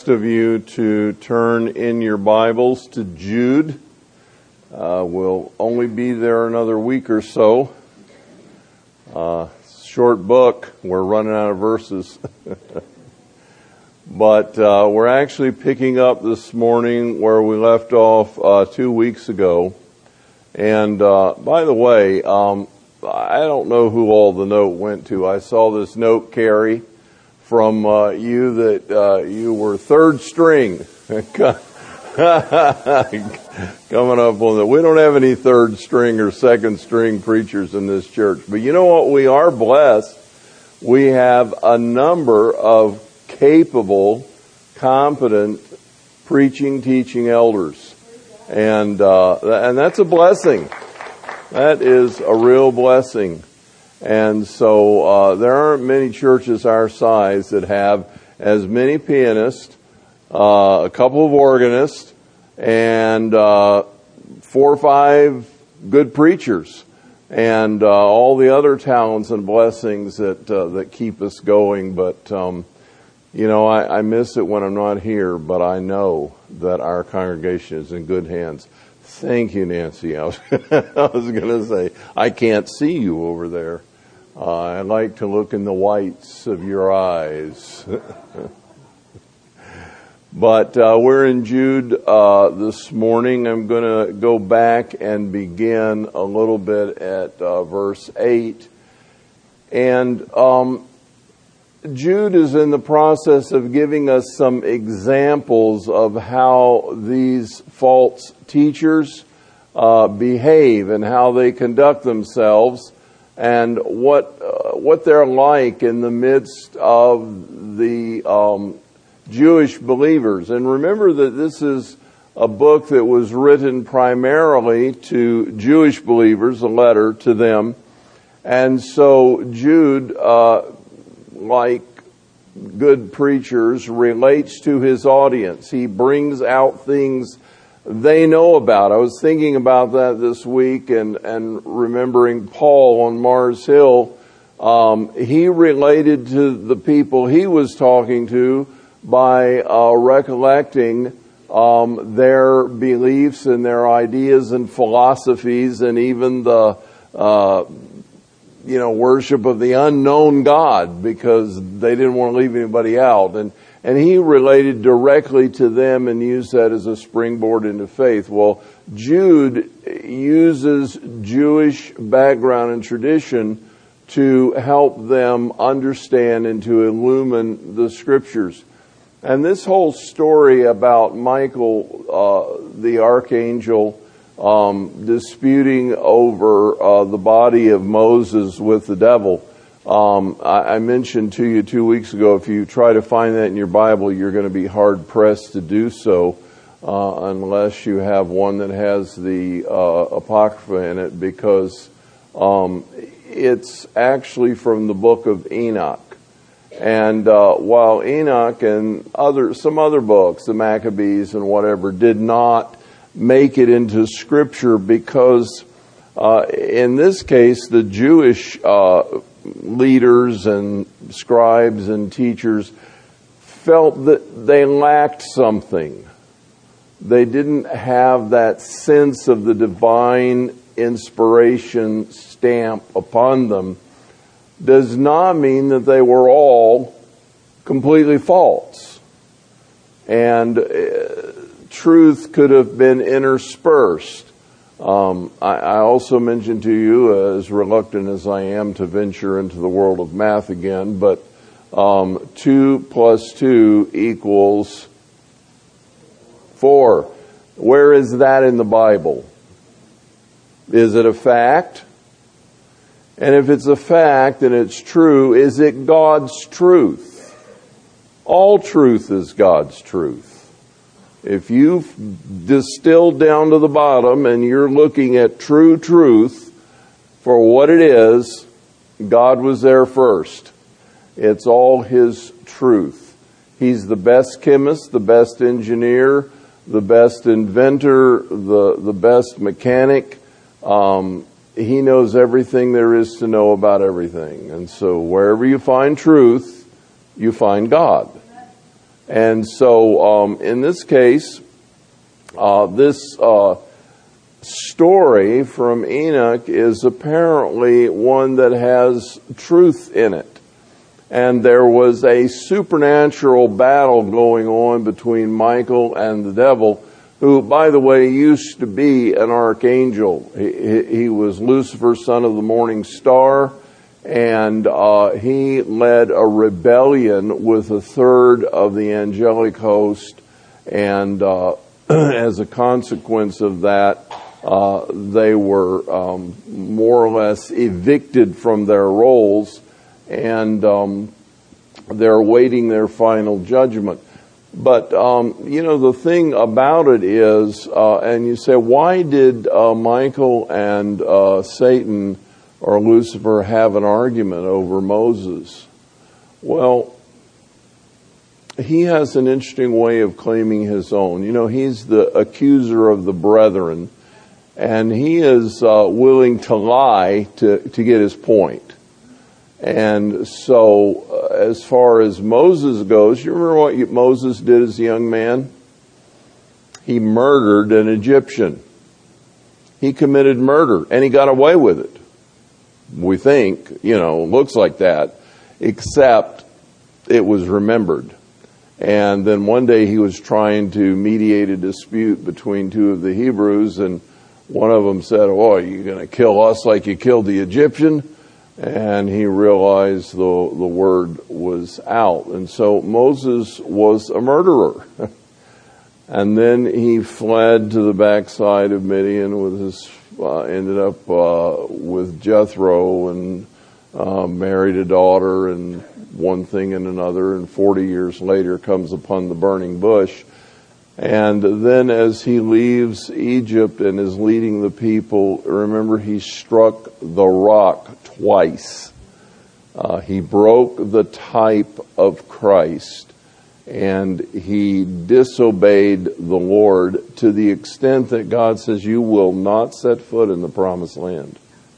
Of you to turn in your Bibles to Jude. We'll only be there another week or so. Short book. We're running out of verses. But we're actually picking up this morning where we left off 2 weeks ago. And by the way, I don't know who all the note went to. I saw this note, Carrie, from you that you were third string coming up on that. We don't have any third string or second string preachers in this church. But you know what? We are blessed. We have a number of capable, competent preaching, teaching elders. And that's a blessing. That is a real blessing. And so there aren't many churches our size that have as many pianists, a couple of organists, and 4 or 5 good preachers, and all the other talents and blessings that keep us going. But I miss it when I'm not here, but I know that our congregation is in good hands. Thank you, Nancy. I was going to say, I can't see you over there. I like to look in the whites of your eyes. But we're in Jude this morning. I'm going to go back and begin a little bit at verse 8. And Jude is in the process of giving us some examples of how these false teachers behave and how they conduct themselves, and what they're like in the midst of the Jewish believers. And remember that this is a book that was written primarily to Jewish believers, a letter to them. And so Jude, like good preachers, relates to his audience. He brings out things they know about. I was thinking about that this week and remembering Paul on Mars Hill. He related to the people he was talking to by recollecting their beliefs and their ideas and philosophies, and even the worship of the unknown God, because they didn't want to leave anybody out. And he related directly to them and used that as a springboard into faith. Well, Jude uses Jewish background and tradition to help them understand and to illumine the Scriptures. And this whole story about Michael, the archangel, disputing over the body of Moses with the devil, I mentioned to you 2 weeks ago, if you try to find that in your Bible, you're going to be hard-pressed to do so unless you have one that has the Apocrypha in it, because it's actually from the book of Enoch. And while Enoch and some other books, the Maccabees and whatever, did not make it into Scripture because in this case the Jewish leaders and scribes and teachers felt that they lacked something. They didn't have that sense of the divine inspiration stamp upon them. Does not mean that they were all completely false. And truth could have been interspersed. I also mentioned to you, as reluctant as I am to venture into the world of math again, but 2 + 2 equals 4. Where is that in the Bible? Is it a fact? And if it's a fact and it's true, is it God's truth? All truth is God's truth. If you've distilled down to the bottom and you're looking at true truth for what it is, God was there first. It's all His truth. He's the best chemist, the best engineer, the best inventor, the best mechanic. He knows everything there is to know about everything. And so wherever you find truth, you find God. And so in this case, this story from Enoch is apparently one that has truth in it. And there was a supernatural battle going on between Michael and the devil, who, by the way, used to be an archangel. He was Lucifer, son of the morning star, and he led a rebellion with a third of the angelic host, and as a consequence of that, they were more or less evicted from their roles, and they're awaiting their final judgment. But, the thing about it is, and you say, why did Michael and Satan or Lucifer have an argument over Moses? Well, he has an interesting way of claiming his own. He's the accuser of the brethren, and he is willing to lie to get his point. And so, as far as Moses goes, you remember what Moses did as a young man? He murdered an Egyptian. He committed murder, and he got away with it. We think, looks like that, except it was remembered. And then one day he was trying to mediate a dispute between two of the Hebrews, and one of them said, "Oh, are you going to kill us like you killed the Egyptian?" And he realized the word was out. And so Moses was a murderer. And then he fled to the backside of Midian ended up with Jethro, and married a daughter, and one thing and another, and 40 years later comes upon the burning bush. And then as he leaves Egypt and is leading the people, remember, he struck the rock twice. He broke the type of Christ, and he disobeyed the Lord to the extent that God says, "You will not set foot in the promised land."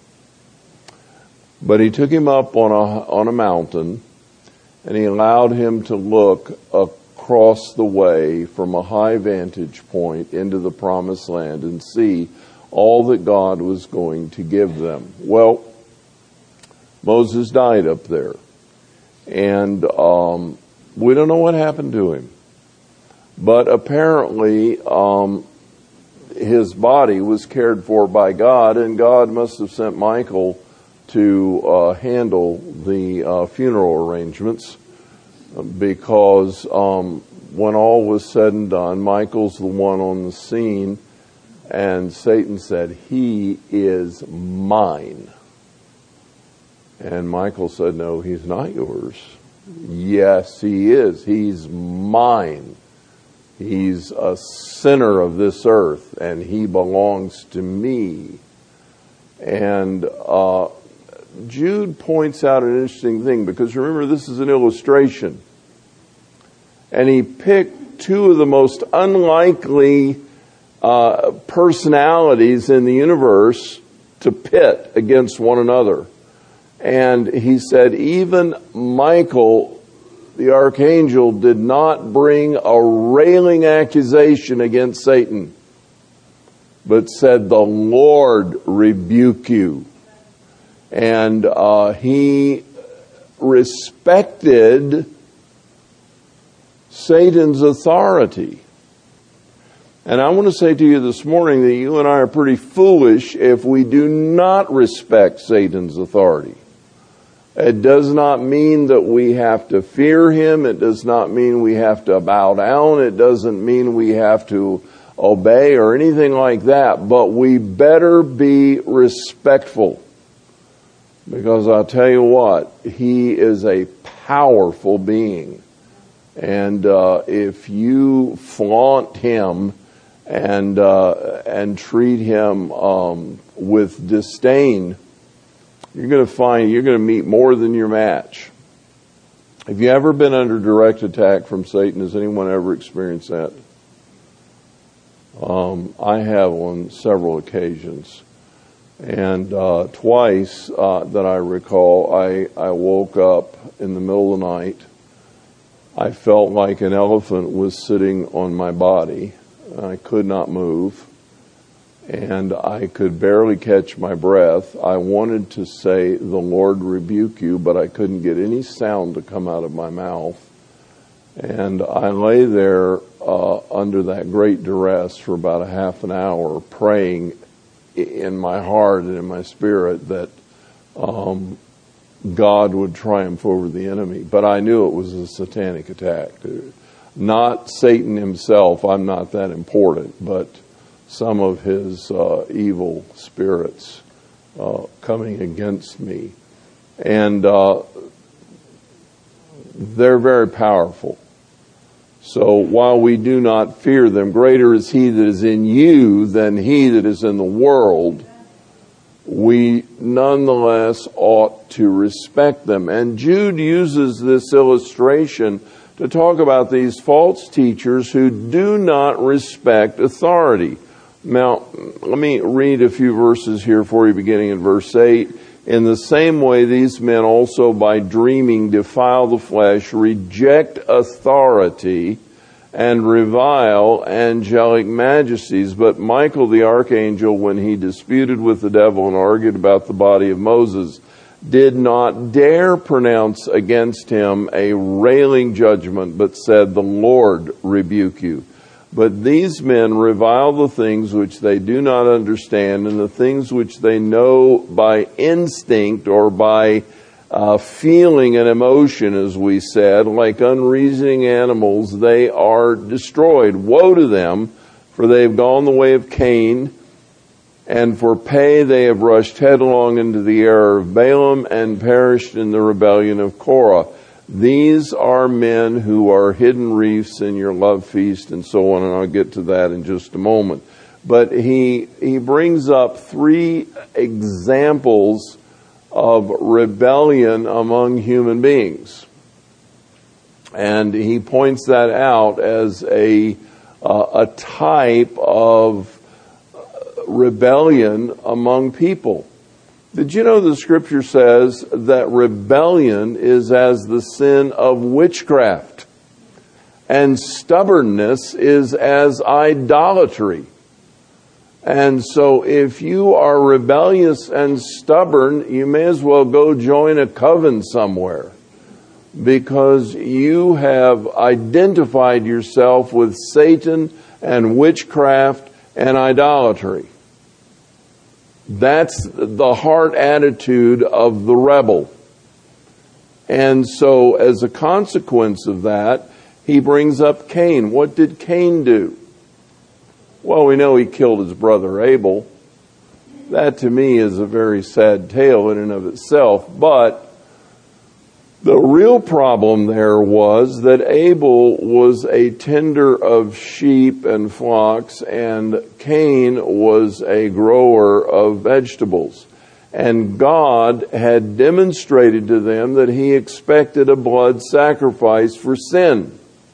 But he took him up on a mountain, and he allowed him to look across the way from a high vantage point into the promised land and see all that God was going to give them. Well, Moses died up there, and we don't know what happened to him. But apparently his body was cared for by God, and God must have sent Michael to handle the funeral arrangements, because when all was said and done, Michael's the one on the scene, and Satan said, "He is mine." And Michael said, "No, he's not yours." "Yes, he is. He's mine. He's a sinner of this earth, and he belongs to me." And Jude points out an interesting thing, because remember, this is an illustration. And he picked two of the most unlikely personalities in the universe to pit against one another. And he said, even Michael, the archangel, did not bring a railing accusation against Satan, but said, "The Lord rebuke you." And he respected Satan's authority. And I want to say to you this morning that you and I are pretty foolish if we do not respect Satan's authority. It does not mean that we have to fear him. It does not mean we have to bow down. It doesn't mean we have to obey or anything like that. But we better be respectful. Because I'll tell you what, he is a powerful being. And if you flaunt him and treat him with disdain, you're going to meet more than your match. Have you ever been under direct attack from Satan? Has anyone ever experienced that? I have on several occasions. And twice that I recall, I woke up in the middle of the night, I felt like an elephant was sitting on my body. I could not move, and I could barely catch my breath. I wanted to say, "The Lord rebuke you," but I couldn't get any sound to come out of my mouth. And I lay there under that great duress for about a half an hour, praying in my heart and in my spirit that God would triumph over the enemy. But I knew it was a satanic attack. Not Satan himself, I'm not that important, but some of his evil spirits coming against me. And they're very powerful. So while we do not fear them, greater is he that is in you than he that is in the world, we nonetheless ought to respect them. And Jude uses this illustration to talk about these false teachers who do not respect authority. Now, let me read a few verses here for you, beginning in verse 8. In the same way, these men also by dreaming defile the flesh, reject authority, and revile angelic majesties. But Michael the archangel, when he disputed with the devil and argued about the body of Moses, did not dare pronounce against him a railing judgment, but said, "The Lord rebuke you." But these men revile the things which they do not understand, and the things which they know by instinct or by feeling and emotion, as we said, like unreasoning animals, they are destroyed. Woe to them, for they have gone the way of Cain, and for pay they have rushed headlong into the error of Balaam and perished in the rebellion of Korah. These are men who are hidden reefs in your love feast, and so on, and I'll get to that in just a moment. But he brings up three examples of rebellion among human beings. And he points that out as a type of rebellion among people. Did you know the scripture says that rebellion is as the sin of witchcraft, and stubbornness is as idolatry? And so if you are rebellious and stubborn, you may as well go join a coven somewhere, because you have identified yourself with Satan and witchcraft and idolatry. That's the heart attitude of the rebel. And so as a consequence of that, he brings up Cain. What did Cain do? Well, we know he killed his brother Abel. That to me is a very sad tale in and of itself. But the real problem there was that Abel was a tender of sheep and flocks, and Cain was a grower of vegetables. And God had demonstrated to them that he expected a blood sacrifice for sin.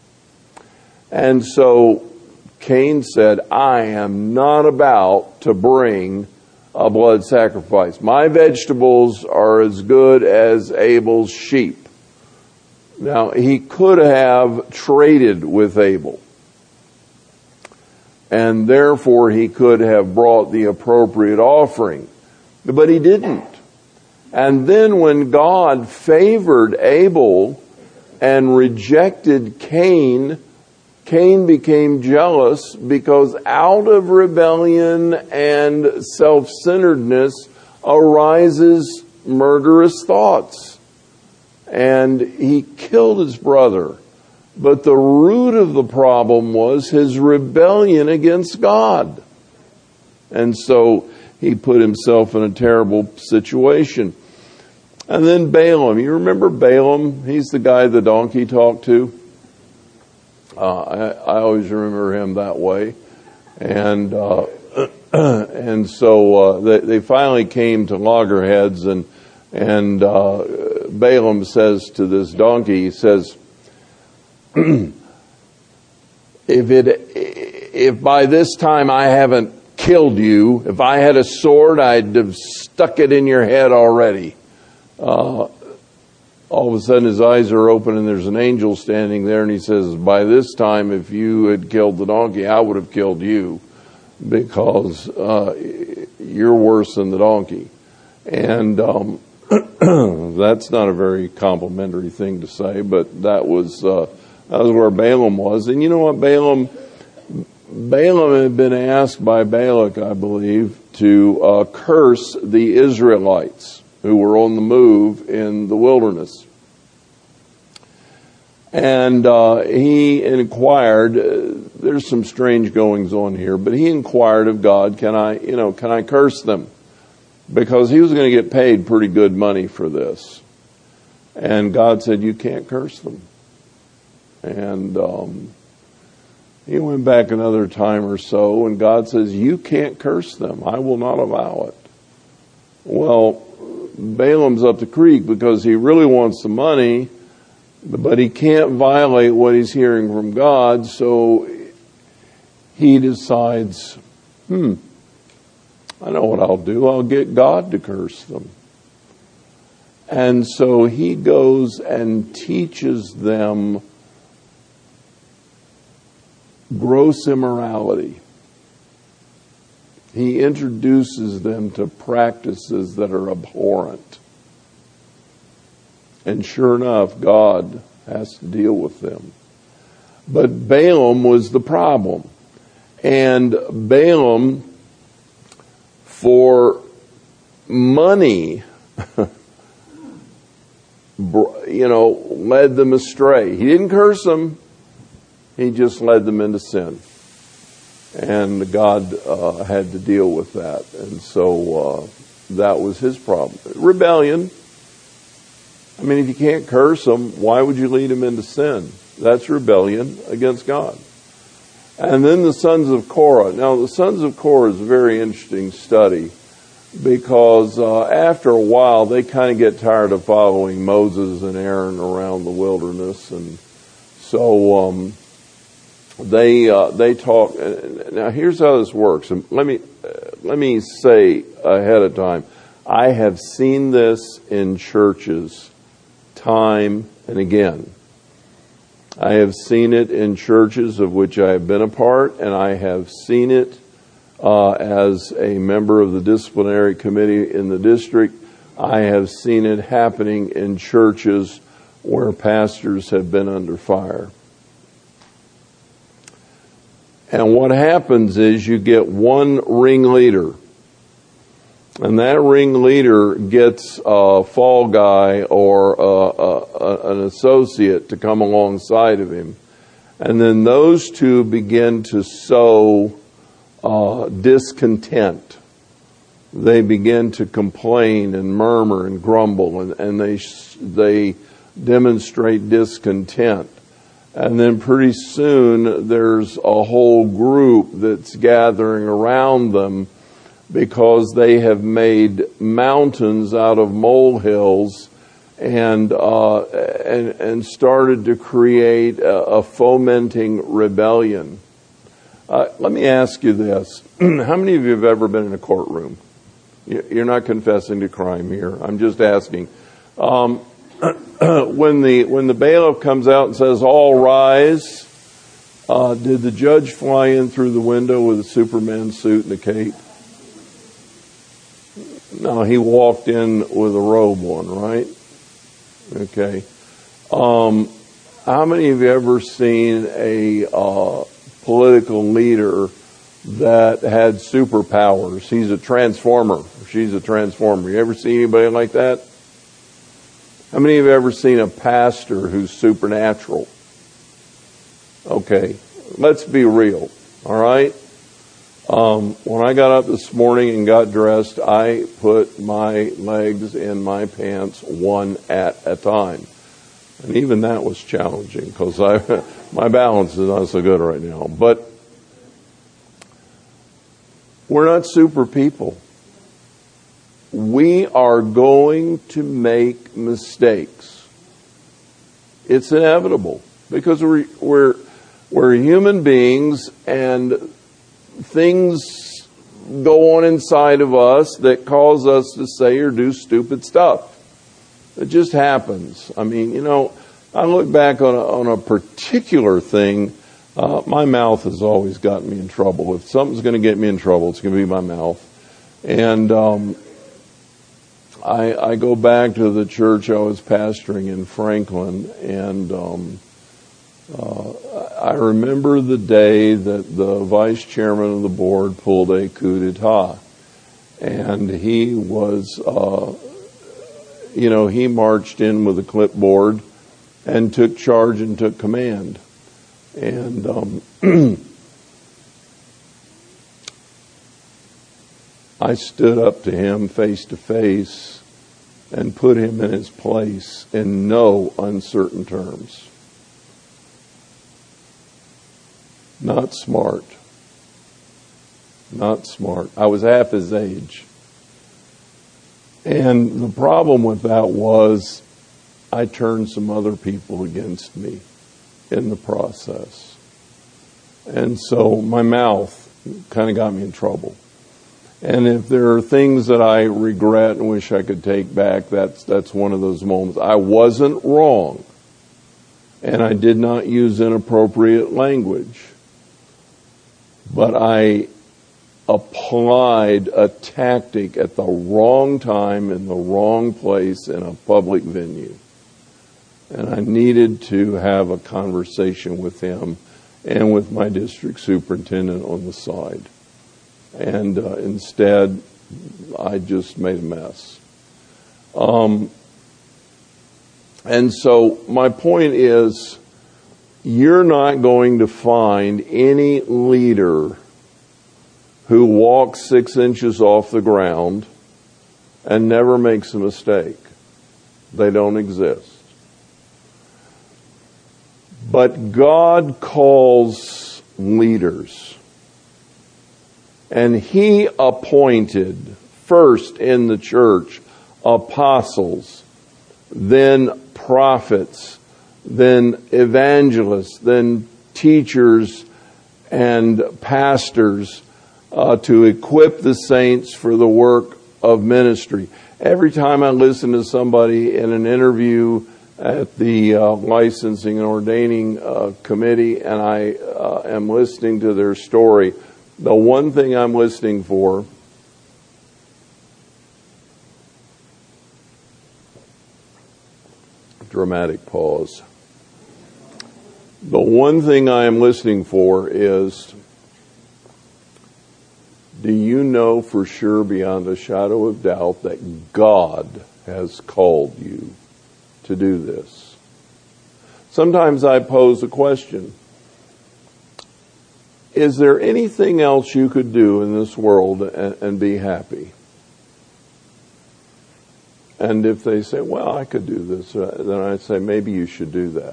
And so Cain said, "I am not about to bring a blood sacrifice. My vegetables are as good as Abel's sheep." Now, he could have traded with Abel, and therefore he could have brought the appropriate offering, but he didn't. And then when God favored Abel and rejected Cain, Cain became jealous, because out of rebellion and self-centeredness arises murderous thoughts. And he killed his brother. But the root of the problem was his rebellion against God. And so he put himself in a terrible situation. And then Balaam. You remember Balaam? He's the guy the donkey talked to. I always remember him that way. And and so they finally came to loggerheads, and Balaam says to this donkey, he says, if by this time I haven't killed you, if I had a sword, I'd have stuck it in your head already. all of a sudden his eyes are open and there's an angel standing there, and he says, by this time, if you had killed the donkey, I would have killed you, because you're worse than the donkey. And that's not a very complimentary thing to say, but that was where Balaam was. And you know what, Balaam had been asked by Balak, I believe, to curse the Israelites who were on the move in the wilderness. And he inquired, there's some strange goings on here, but he inquired of God, can I curse them? Because he was going to get paid pretty good money for this. And God said, you can't curse them. And he went back another time or so, and God says, you can't curse them. I will not allow it. Well, Balaam's up the creek because he really wants the money, but he can't violate what he's hearing from God, so he decides, I know what I'll do. I'll get God to curse them. And so he goes and teaches them gross immorality. He introduces them to practices that are abhorrent. And sure enough, God has to deal with them. But Balaam was the problem. And Balaam, for money, led them astray. He didn't curse them. He just led them into sin. And God had to deal with that. And so that was his problem. Rebellion. I mean, if you can't curse them, why would you lead them into sin? That's rebellion against God. And then the sons of Korah. Now, the sons of Korah is a very interesting study, because after a while, they kind of get tired of following Moses and Aaron around the wilderness. And so they talk. Now, here's how this works. And let me say ahead of time, I have seen this in churches time and again. I have seen it in churches of which I have been a part, and I have seen it as a member of the disciplinary committee in the district. I have seen it happening in churches where pastors have been under fire. And what happens is you get one ringleader, and that ringleader gets a fall guy or an associate to come alongside of him. And then those two begin to sow discontent. They begin to complain and murmur and grumble, and they demonstrate discontent. And then pretty soon there's a whole group that's gathering around them, because they have made mountains out of molehills and started to create a fomenting rebellion. Let me ask you this. How many of you have ever been in a courtroom? You're not confessing to crime here. I'm just asking. When the bailiff comes out and says, all rise, did the judge fly in through the window with a Superman suit and a cape? No, he walked in with a robe on, right? Okay. How many of you ever seen a political leader that had superpowers? He's a transformer. She's a transformer. You ever seen anybody like that? How many of you ever seen a pastor who's supernatural? Okay, let's be real, all right? When I got up this morning and got dressed, I put my legs in my pants one at a time. And even that was challenging, because my balance is not so good right now. But we're not super people. We are going to make mistakes. It's inevitable, because we're human beings, and things go on inside of us that cause us to say or do stupid stuff. It just happens. I mean, I look back on a particular thing. My mouth has always gotten me in trouble. If something's going to get me in trouble, it's going to be my mouth. And I go back to the church I was pastoring in Franklin, and I remember the day that the vice chairman of the board pulled a coup d'etat. And he was, he marched in with a clipboard and took charge and took command. And I stood up to him face to face and put him in his place in no uncertain terms. Not smart. Not smart. I was half his age. And the problem with that was I turned some other people against me in the process. And so my mouth kind of got me in trouble. And if there are things that I regret and wish I could take back, that's one of those moments. I wasn't wrong. And I did not use inappropriate language. But I applied a tactic at the wrong time in the wrong place in a public venue. And I needed to have a conversation with him and with my district superintendent on the side. And instead, I just made a mess. And so my point is, you're not going to find any leader who walks 6 inches off the ground and never makes a mistake. They don't exist. But God calls leaders. And He appointed first in the church apostles, then prophets, then evangelists, then teachers and pastors to equip the saints for the work of ministry. Every time I listen to somebody in an interview at the licensing and ordaining committee, and I am listening to their story, the one thing I'm listening for dramatic pause. The one thing I am listening for is, do you know for sure beyond a shadow of doubt that God has called you to do this? Sometimes I pose a question. Is there anything else you could do in this world and be happy? And if they say, well, I could do this, then I say, maybe you should do that.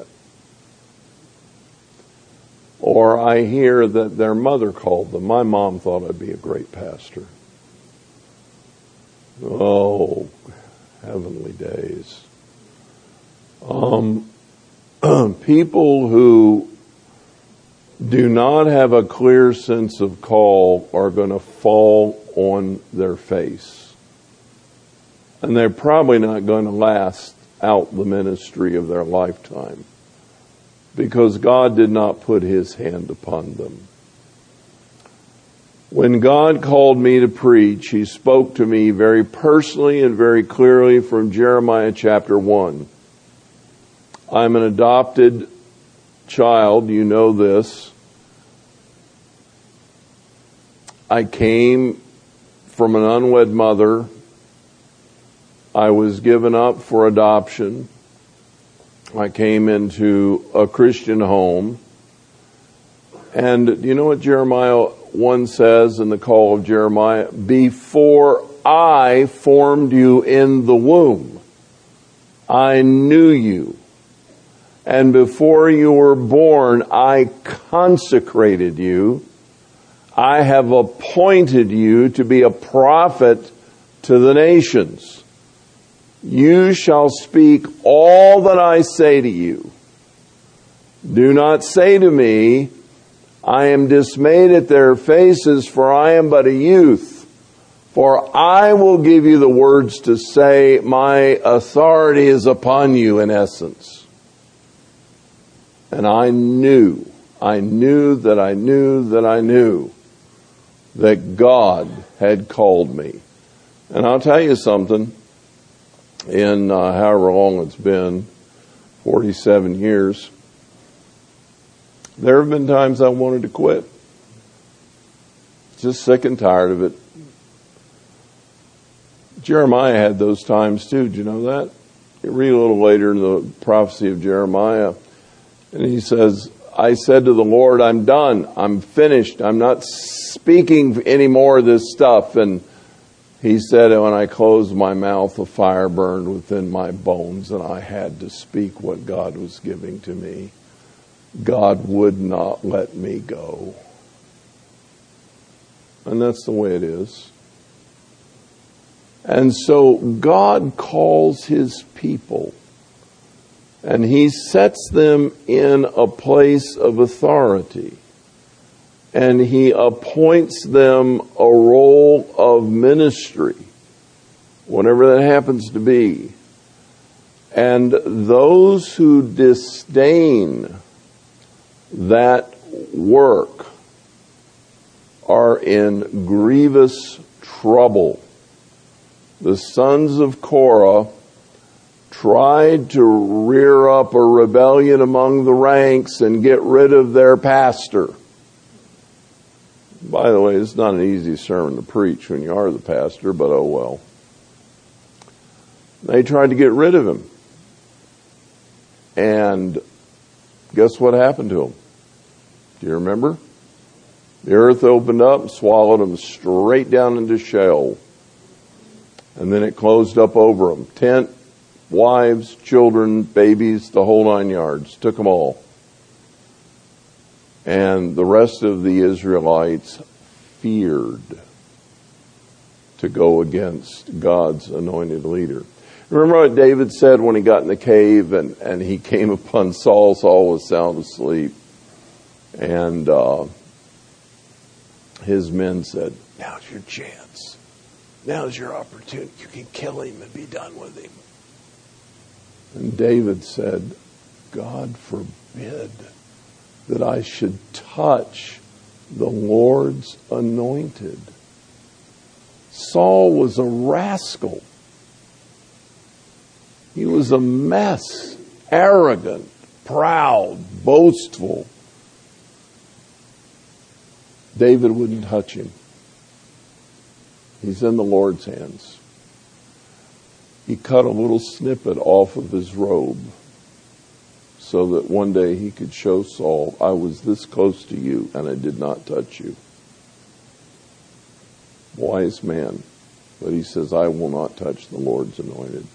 Or I hear that their mother called them. My mom thought I'd be a great pastor. Oh, heavenly days. People who do not have a clear sense of call are going to fall on their face. And they're probably not going to last out the ministry of their lifetime, because God did not put His hand upon them. When God called me to preach, He spoke to me very personally and very clearly from Jeremiah chapter 1. I'm an adopted child, you know this. I came from an unwed mother. I was given up for adoption. I came into a Christian home. And do you know what Jeremiah 1 says in the call of Jeremiah? Before I formed you in the womb, I knew you. And before you were born, I consecrated you. I have appointed you to be a prophet to the nations. You shall speak all that I say to you. Do not say to me, I am dismayed at their faces, for I am but a youth. For I will give you the words to say, my authority is upon you, in essence. And I knew that God had called me. And I'll tell you something, in however long it's been, 47 years, there have been times I wanted to quit. Just sick and tired of it. Jeremiah had those times too. Do you know that? You read a little later in the prophecy of Jeremiah, and he says, I said to the Lord, I'm done. I'm finished. I'm not speaking any more of this stuff. And he said, when I closed my mouth, a fire burned within my bones, and I had to speak what God was giving to me. God would not let me go. And that's the way it is. And so God calls His people, and He sets them in a place of authority, and He appoints them a role of ministry, whatever that happens to be. And those who disdain that work are in grievous trouble. The sons of Korah tried to rear up a rebellion among the ranks and get rid of their pastor. By the way, it's not an easy sermon to preach when you are the pastor, but oh well. They tried to get rid of him. And guess what happened to him? Do you remember? The earth opened up and swallowed him straight down into Sheol. And then it closed up over them. Tent, wives, children, babies, the whole 9 yards. Took them all. And the rest of the Israelites feared to go against God's anointed leader. Remember what David said when he got in the cave and he came upon Saul? Saul was sound asleep. And his men said, now's your chance. Now's your opportunity. You can kill him and be done with him. And David said, God forbid that I should touch the Lord's anointed. Saul was a rascal. He was a mess, arrogant, proud, boastful. David wouldn't touch him. He's in the Lord's hands. He cut a little snippet off of his robe so that one day he could show Saul, I was this close to you and I did not touch you. Wise man. But he says, I will not touch the Lord's anointed.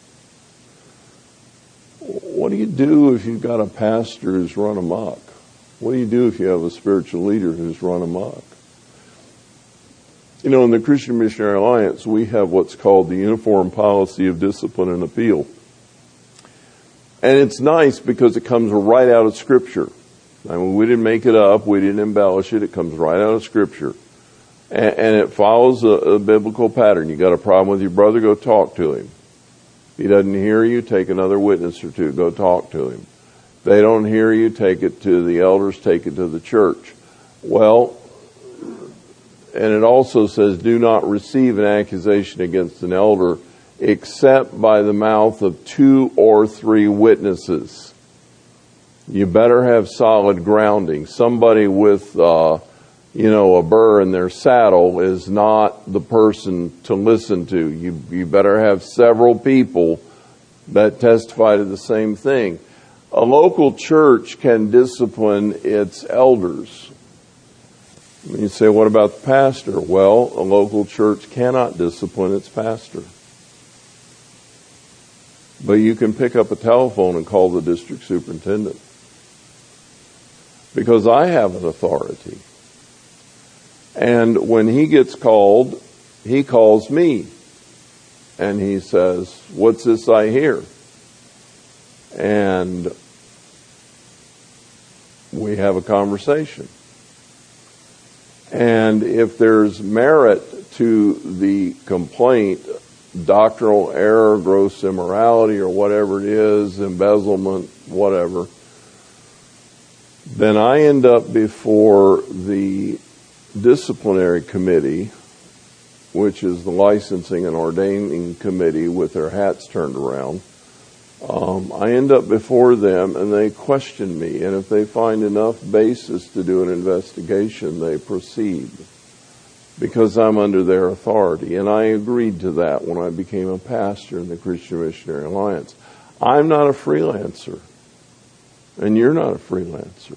What do you do if you've got a pastor who's run amok? What do you do if you have a spiritual leader who's run amok? You know, in the Christian Missionary Alliance, we have what's called the Uniform Policy of Discipline and Appeal. And it's nice because it comes right out of Scripture. I mean, we didn't make it up. We didn't embellish it. It comes right out of Scripture. And it follows a biblical pattern. You got a problem with your brother, go talk to him. If he doesn't hear you, take another witness or two. Go talk to him. If they don't hear you, take it to the elders, take it to the church. Well, and it also says, do not receive an accusation against an elder except by the mouth of 2 or 3 witnesses. You better have solid grounding. Somebody with, a burr in their saddle is not the person to listen to. You better have several people that testify to the same thing. A local church can discipline its elders. You say, what about the pastor? Well, a local church cannot discipline its pastor. But you can pick up a telephone and call the district superintendent. Because I have an authority. And when he gets called, he calls me. And he says, what's this I hear? And we have a conversation. And if there's merit to the complaint, doctrinal error, gross immorality, or whatever it is, embezzlement, whatever, then I end up before the disciplinary committee, which is the licensing and ordaining committee with their hats turned around. I end up before them and they question me, and if they find enough basis to do an investigation, they proceed because I'm under their authority. And I agreed to that when I became a pastor in the Christian Missionary Alliance. I'm not a freelancer, and you're not a freelancer.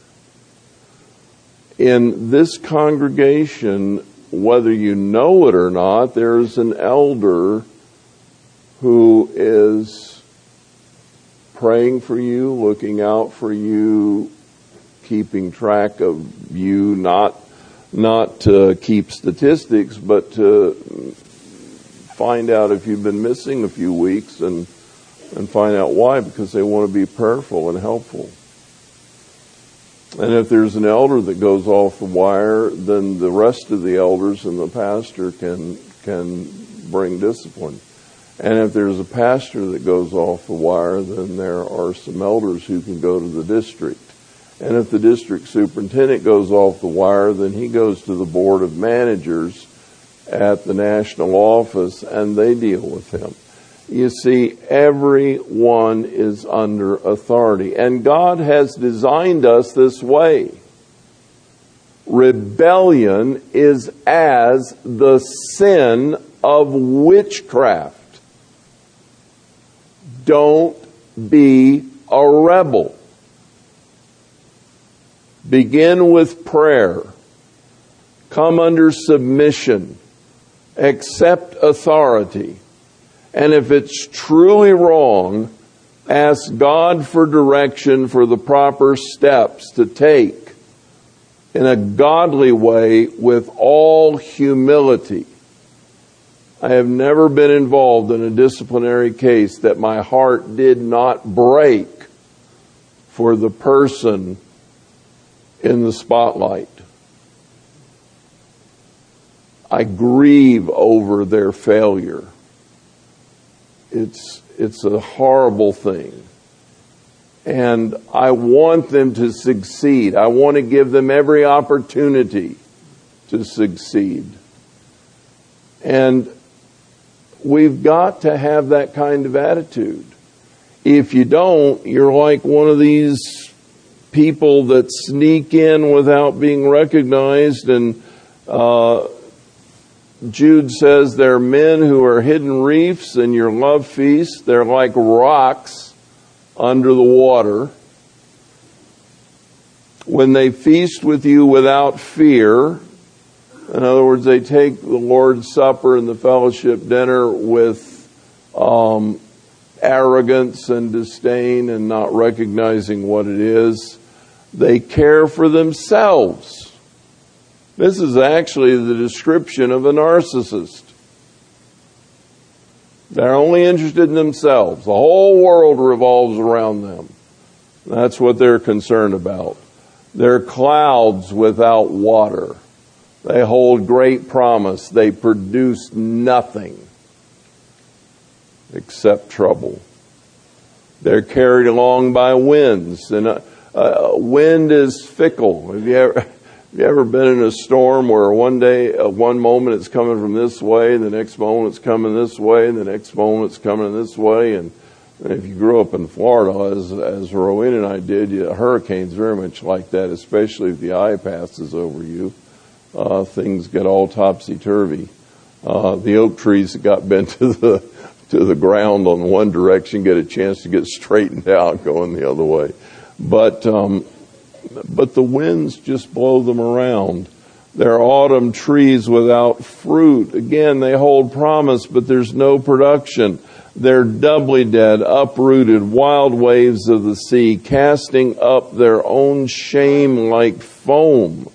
In this congregation, whether you know it or not, there's an elder who is praying for you, looking out for you, keeping track of you, not to keep statistics, but to find out if you've been missing a few weeks and find out why, because they want to be prayerful and helpful. And if there's an elder that goes off the wire, then the rest of the elders and the pastor can bring discipline. And if there's a pastor that goes off the wire, then there are some elders who can go to the district. And if the district superintendent goes off the wire, then he goes to the board of managers at the national office and they deal with him. You see, everyone is under authority. And God has designed us this way. Rebellion is as the sin of witchcraft. Don't be a rebel. Begin with prayer. Come under submission. Accept authority. And if it's truly wrong, ask God for direction for the proper steps to take in a godly way with all humility. I have never been involved in a disciplinary case that my heart did not break for the person in the spotlight. I grieve over their failure. It's a horrible thing. And I want them to succeed. I want to give them every opportunity to succeed. And we've got to have that kind of attitude. If you don't, you're like one of these people that sneak in without being recognized. And Jude says they're men who are hidden reefs in your love feast. They're like rocks under the water. When they feast with you without fear, in other words, they take the Lord's Supper and the fellowship dinner with arrogance and disdain and not recognizing what it is. They care for themselves. This is actually the description of a narcissist. They're only interested in themselves. The whole world revolves around them. That's what they're concerned about. They're clouds without water. They hold great promise. They produce nothing except trouble. They're carried along by winds. And wind is fickle. Have you ever been in a storm where one moment it's coming from this way, the next moment it's coming this way, and the next moment it's coming this way? And if you grew up in Florida, as Rowena and I did, hurricanes very much like that, especially if the eye passes over you. Things get all topsy-turvy. The oak trees that got bent to the ground on one direction get a chance to get straightened out going the other way. But the winds just blow them around. They're autumn trees without fruit. Again, they hold promise, but there's no production. They're doubly dead, uprooted, wild waves of the sea, casting up their own shame like foam.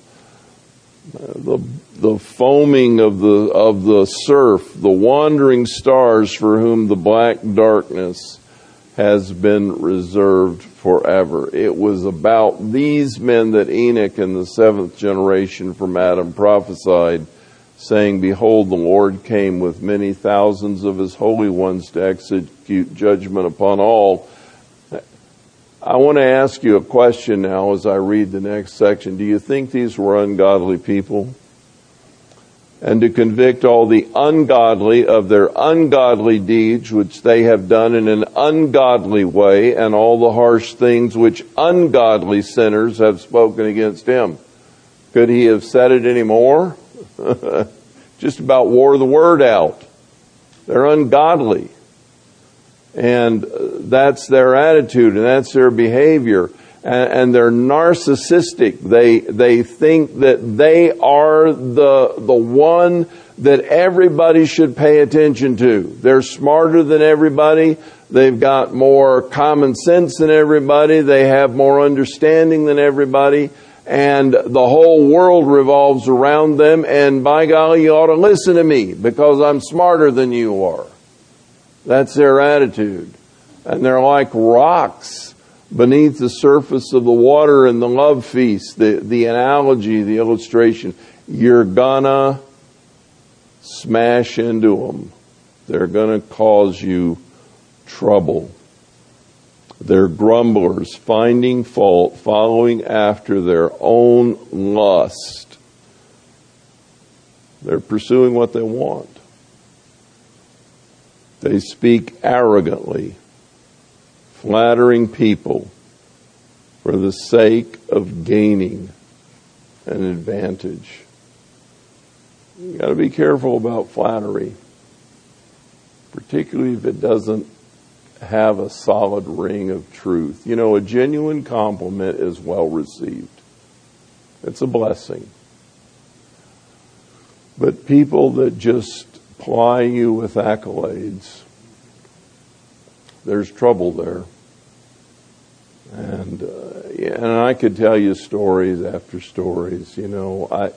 The foaming of the surf, the wandering stars for whom the black darkness has been reserved forever. It was about these men that Enoch in the seventh generation from Adam prophesied, saying, Behold, the Lord came with many thousands of his holy ones to execute judgment upon all. I want to ask you a question now as I read the next section. Do you think these were ungodly people? And to convict all the ungodly of their ungodly deeds, which they have done in an ungodly way, and all the harsh things which ungodly sinners have spoken against him. Could he have said it any more? Just about wore the word out. They're ungodly. And that's their attitude and that's their behavior. And they're narcissistic. They think that they are the one that everybody should pay attention to. They're smarter than everybody. They've got more common sense than everybody. They have more understanding than everybody. And the whole world revolves around them. And by golly, you ought to listen to me because I'm smarter than you are. That's their attitude. And they're like rocks beneath the surface of the water in the love feast. The analogy, the illustration. You're gonna smash into them. They're gonna cause you trouble. They're grumblers, finding fault, following after their own lust. They're pursuing what they want. They speak arrogantly, flattering people for the sake of gaining an advantage. You got to be careful about flattery, particularly if it doesn't have a solid ring of truth. You know, a genuine compliment is well received. It's a blessing. But people that just ply you with accolades, there's trouble there. And I could tell you stories after stories. You know,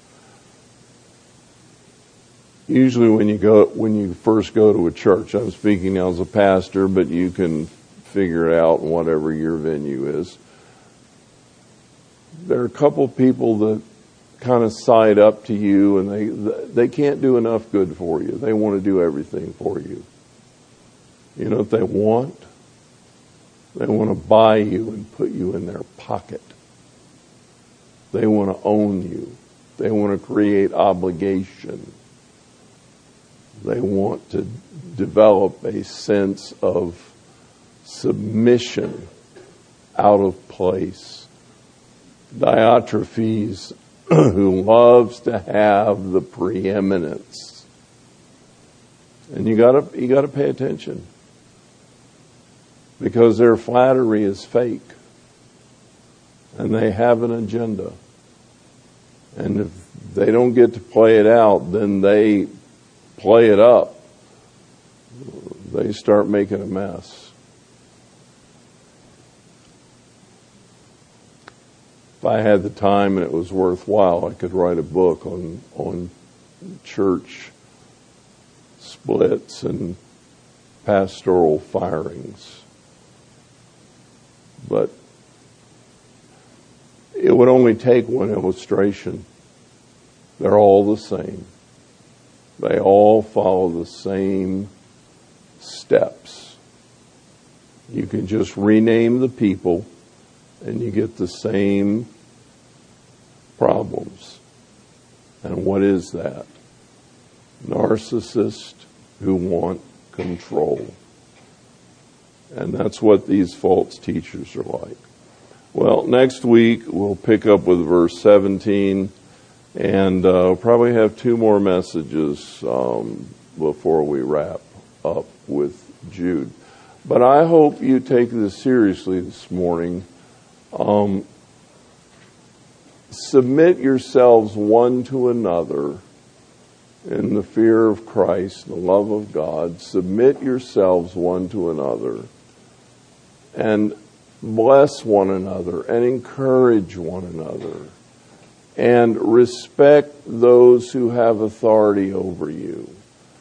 usually when you first go to a church, I'm speaking now as a pastor, but you can figure it out in whatever your venue is. There are a couple people that kind of side up to you, and they can't do enough good for you. They want to do everything for you. You know what they want? They want to buy you and put you in their pocket. They want to own you. They want to create obligation. They want to develop a sense of submission out of place. Diotrephes, who loves to have the preeminence. And you gotta pay attention. Because their flattery is fake. And they have an agenda. And if they don't get to play it out, then they play it up. They start making a mess. If I had the time and it was worthwhile, I could write a book on church splits and pastoral firings. But it would only take one illustration. They're all the same. They all follow the same steps. You can just rename the people and you get the same problems. And what is that? Narcissists who want control. And that's what these false teachers are like. Well, next week we'll pick up with verse 17, and probably have two more messages before we wrap up with Jude. But I hope you take this seriously this morning. Submit yourselves one to another in the fear of Christ, the love of God. Submit yourselves one to another and bless one another and encourage one another and respect those who have authority over you.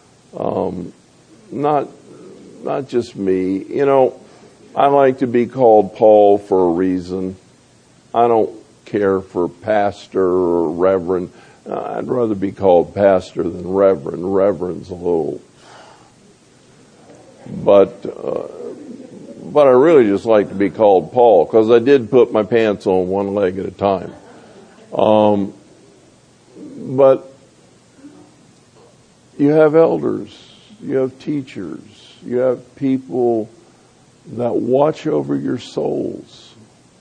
Not just me. You know, I like to be called Paul for a reason. I don't care for pastor or reverend. I'd rather be called pastor than reverend. Reverend's a little, but I really just like to be called Paul, because I did put my pants on one leg at a time. But you have elders, you have teachers, you have people that watch over your souls.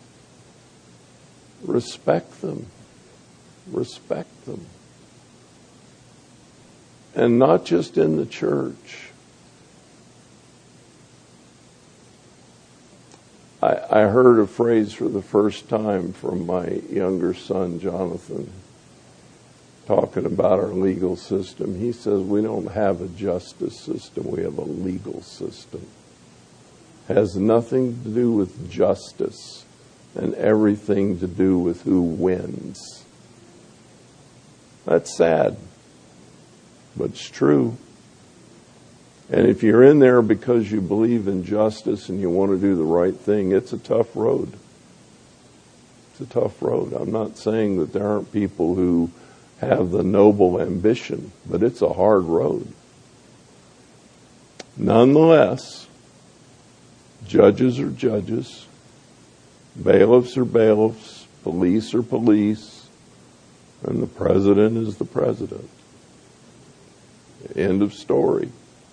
Respect them. Respect them. And not just in the church. I heard a phrase for the first time from my younger son, Jonathan, talking about our legal system. He says, we don't have a justice system, we have a legal system. It has nothing to do with justice and everything to do with who wins. That's sad, but it's true. And if you're in there because you believe in justice and you want to do the right thing, it's a tough road. It's a tough road. I'm not saying that there aren't people who have the noble ambition, but it's a hard road. Nonetheless, judges are judges, bailiffs are bailiffs, police are police, and the president is the president. End of story.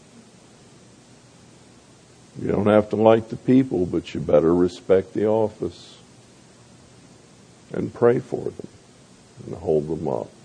You don't have to like the people, but you better respect the office and pray for them and hold them up.